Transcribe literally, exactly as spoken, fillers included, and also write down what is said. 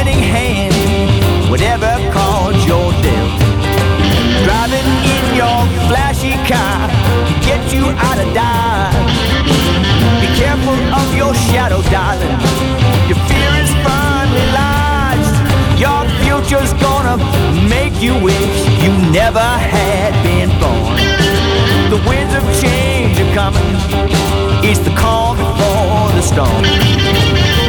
winning hand, whatever cards you're dealt. Driving in your flashy car to get you out of Dodge. Be careful of your shadow, darling. Your fear is firmly lodged. Your future's gonna make you wish you never had been born. The winds of change are coming. It's the calm before the storm.